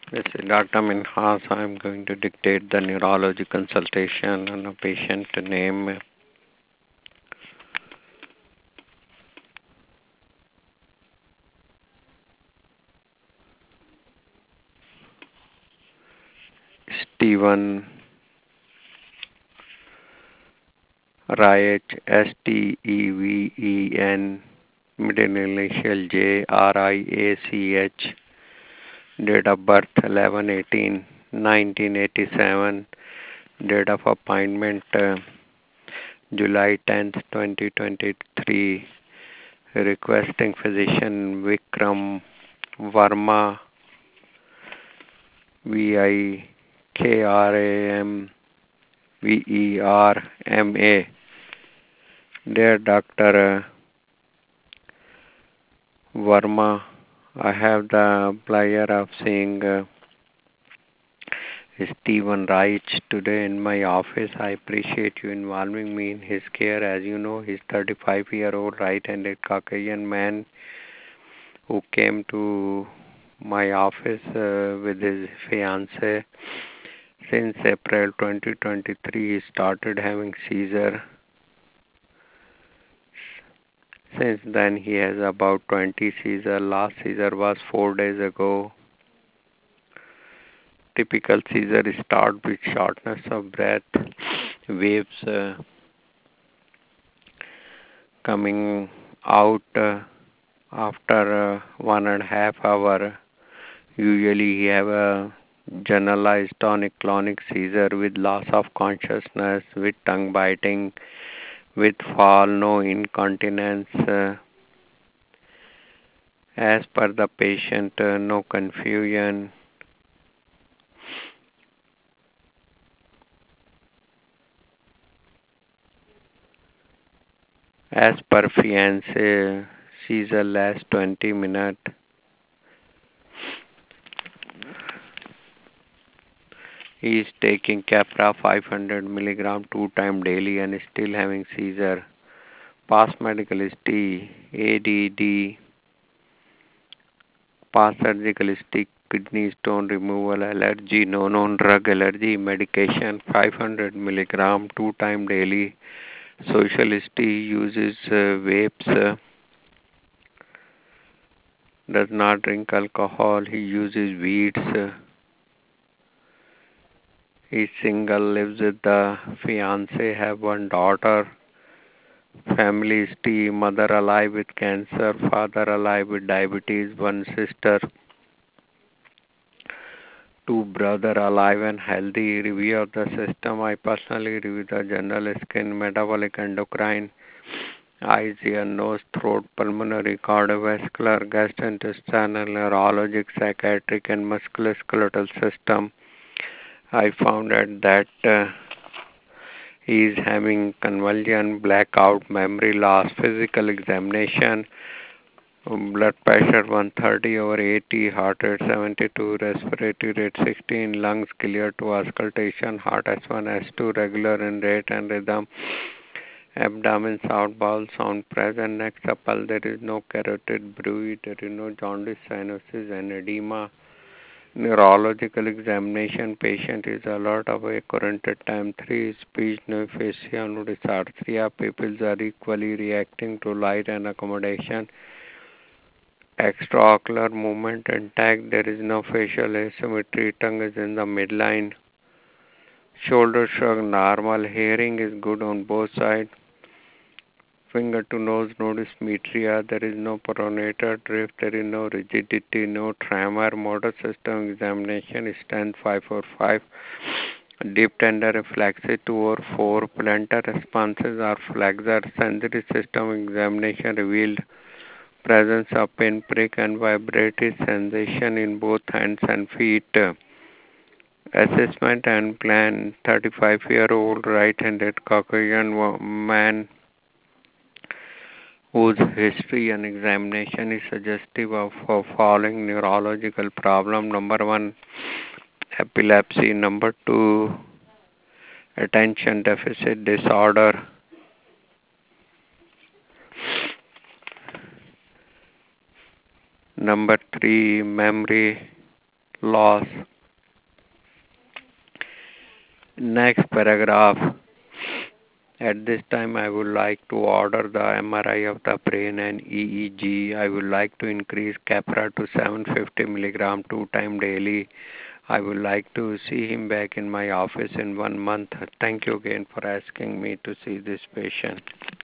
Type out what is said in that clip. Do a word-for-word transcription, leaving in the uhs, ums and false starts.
This is Doctor Minhas. I'm going to dictate the neurology consultation and a patient name. Stephen Riach, S T E V E N, middle initial J R I A C H, date of birth eleven eighteen nineteen eighty-seven, date of appointment uh, July tenth twenty twenty-three, requesting physician Vikram Verma, V I K R A M V E R M A. Dear Doctor Verma, I have the pleasure of seeing uh, Stephen Reich today in my office. I appreciate you involving me in his care. As you know, he's thirty-five-year-old right-handed Caucasian man who came to my office uh, with his fiancée. Since April twenty twenty-three, he started having seizure. Since then, he has about twenty seizures. Last seizure was four days ago. Typical seizure start with shortness of breath, waves uh, coming out uh, after uh, one and a half hour. Usually, he have a generalized tonic-clonic seizure with loss of consciousness, with tongue biting, with fall, no incontinence. Uh, as per the patient, uh, no confusion. As per fiance, seizure lasts twenty minutes. He is taking Keppra five hundred milligram two times daily and is still having seizure. Past medical history, A D D, past surgical history, kidney stone removal, allergy, no known drug allergy, medication five hundred milligram two times daily. Social history, uses uh, vapes, uh, does not drink alcohol, he uses weeds. Uh, he's single, lives with the fiance, have one daughter. Family history, mother alive with cancer, father alive with diabetes, one sister, two brother alive and healthy. Review of the system. I personally review the general skin, metabolic, endocrine, eyes, ear, nose, throat, pulmonary, cardiovascular, gastrointestinal, neurologic, psychiatric, and musculoskeletal system. I found out that uh, he is having convulsion, blackout, memory loss, physical examination, um, blood pressure one thirty over eighty, heart rate seventy-two, respiratory rate sixteen, lungs clear to auscultation, heart S one, S two regular in rate and rhythm, abdomen sound, bowel sound present, neck supple, there is no carotid bruit, there is no jaundice, cyanosis and edema. Neurological examination, patient is alert, awake, current at time three, speech, no aphasia, no dysarthria, pupils are equally reacting to light and accommodation. Extraocular movement intact, there is no facial asymmetry, tongue is in the midline, shoulder shrug normal, hearing is good on both sides, finger to nose, no dysmetria, there is no pronator drift, there is no rigidity, no tremor, motor system examination, strength five four five, deep tender reflexes two or four, plantar responses are flexor, sensory system examination revealed presence of pinprick and vibratory sensation in both hands and feet. Assessment and plan, thirty-five-year-old right-handed Caucasian man whose history and examination is suggestive of a following neurological problem. Number one, epilepsy. Number two, attention deficit disorder. Number three, memory loss. Next paragraph. At this time, I would like to order the M R I of the brain and E E G. I would like to increase Keppra to seven hundred fifty milligram two times daily. I would like to see him back in my office in one month. Thank you again for asking me to see this patient.